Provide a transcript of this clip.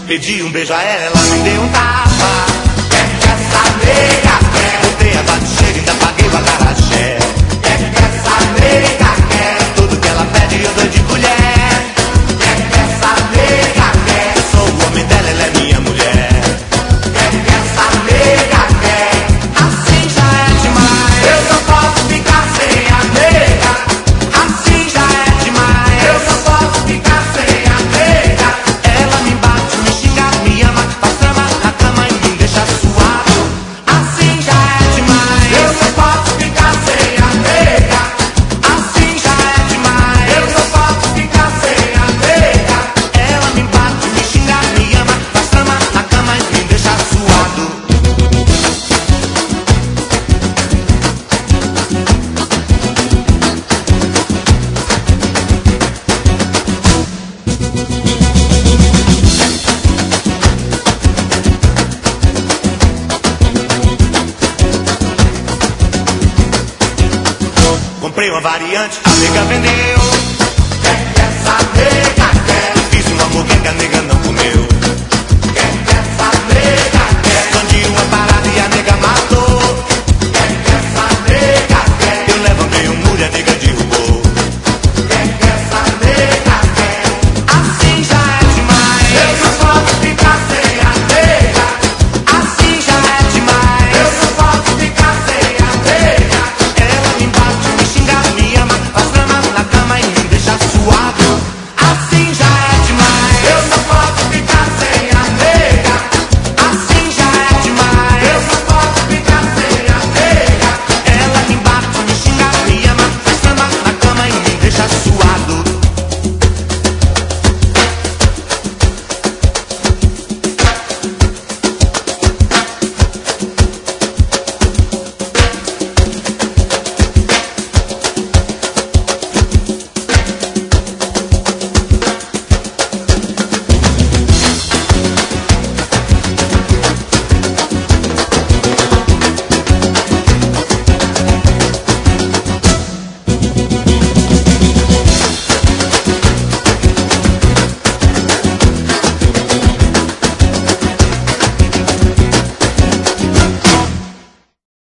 Pedi um beijo a ela, ela me deu um tapa. Quer que essa nega quer? Botei a bate-cheira, ainda paguei o acarajé. Quer que essa nega quer? Tudo que ela pede eu dou de colher. Quer que essa nega quer? Eu sou o homem dela, ela é minha mulher. Quer que essa nega quer? Assim já é demais. Eu só posso ficar sem a nega. Assim já é demais. Eu só posso ficar sem a nega. Ela me bate, me xinga, me ama, faz trama na cama e me deixa suado. Assim já é demais. Eu só posso ficar sem a nega. Assim já é demais. Eu só posso ficar sem a nega. Ela me bate, me xinga, me ama, faz trama na cama e me deixa suado. Comprei uma variante, a nega vendeu.